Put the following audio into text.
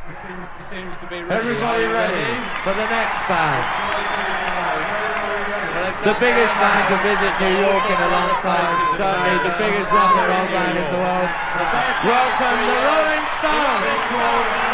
Everybody ready for the next band. The biggest band to visit New York in a long time. Certainly the biggest rock and roll band in the world. Welcome the Rolling Stones.